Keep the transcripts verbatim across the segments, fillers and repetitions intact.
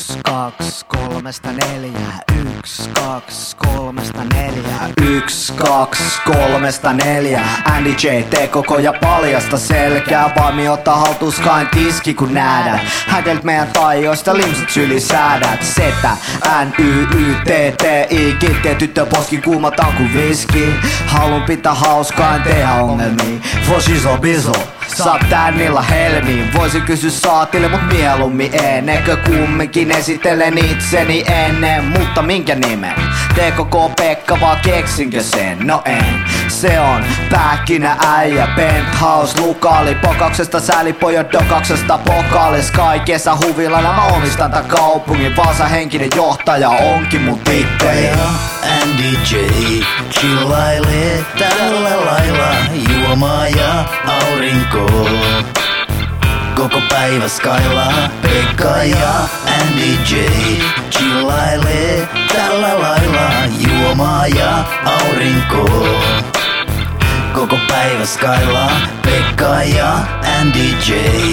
Yksi, kaksi, kolmesta neljää. Yksi, kaksi, kolmesta neljää. Yksi, kaksi, kolmesta neljää. Andy J tee koko ja paljasta selkää. Vaimi ottaa haltuun Skyn tiski kun näädät. Häkelт meidän taijoista limsut sylisäädät. Setä, N Y Y T T I Kittee tyttö poskin kuumataan kuin viski. Halun pitää hauskaa en tehdä ongelmia. For shizo bizo saat tännillä helmiin. Voisin kysyä saatille mut mieluummin en. Eikö kumminkin esittelen itseni ennen. Mutta minkä nimen? T K K Pekka vaan keksinkö sen? No en. Se on pähkinä äijä. Penthouse lukaali. Pokauksesta säälipojat dokaksesta pokaali. Sky kesä huvilana mä omistan tän kaupungin. Vaasa henkinen johtaja onkin mun titteli. Andy J chillaile tällä lailla. Juomaa ja aurinko koko päivä Skylla. Pekka ja Andy J chillaile tällä lailla. Juomaa ja aurinko koko päivä Skylla. Pekka ja Andy J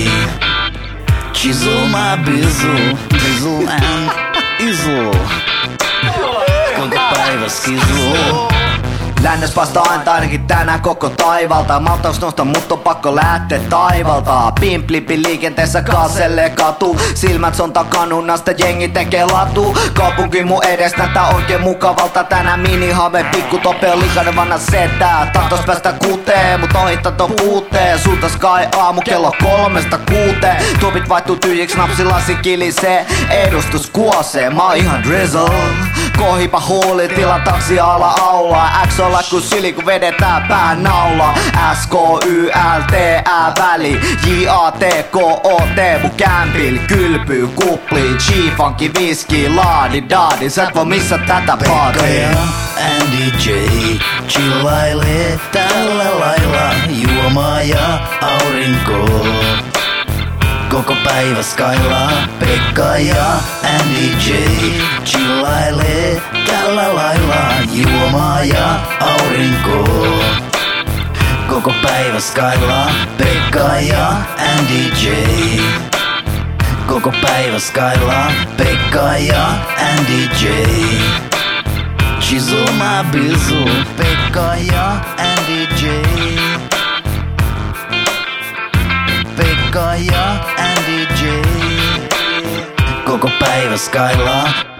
Chisel my bizzle, bizzle and izzle. Koko päivä skizzle. Lännes vasta aina ainakin tänään koko taivalta. Maltaus nosta mut on pakko lähteä taivalta. Pimplipi liikenteessä kaselle katu. Silmät on takanunnasta jengi tekee latu. Kaupunki mun edes näyttää oikein mukavalta. Tänään minihame pikku tope on likainen vanha setää. Tahtos päästä kuuteen mut ohittaa ton puuteen. Sulta Sky aamu kello kolmesta kuuteen. Tuopit vaihtuu tyhjiksi napsilasi kilisee. Edustus kuosee mä oon ihan drizzle. Kohipa huuli tila taksi ala aulaa. X olla kun sili kun vedetään pää naula. S K Y L T Ä väli. J A T K O T mun kämpil. Kylpyy kuplii. G-funky viski laadi daadi. Sä et voi missä tätä paatia. Andy J chillaile tällä lailla. Juomaa ja aurinko koko päivä Skylla. Pekka ja Andy J chillaile tällä lailla. Juomaa ja aurinko koko päivä Skylla. Pekka ja Andy J koko päivä Skylla. Pekka ja Andy J Chisel my bizzle. Pekka ja Andy J Pekka ja Andy J koko päivä Skylla.